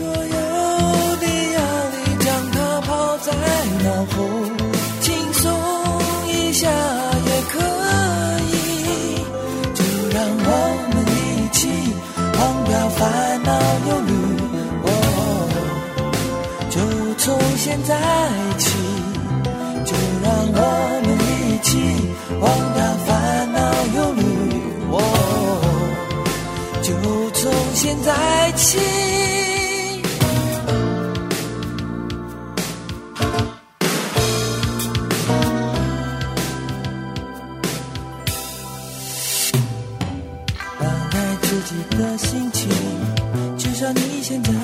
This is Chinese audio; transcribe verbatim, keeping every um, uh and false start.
所有的压力将它抛在脑后，轻松一下也可以，就让我们一起忘掉烦恼忧虑，哦，就从现在起，就让我们一起忘掉烦恼忧虑，哦，就从现在起。放开自己的心情，至少你现在